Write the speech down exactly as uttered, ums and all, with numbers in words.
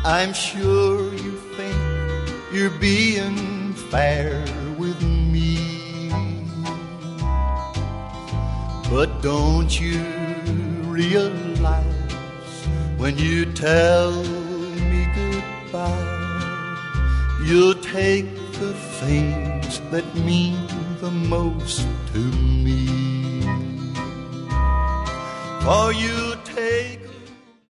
I'm sure you think you're being fair with me, but don't you realize when you tell me goodbye, you'll take the things that mean the most to me, for you take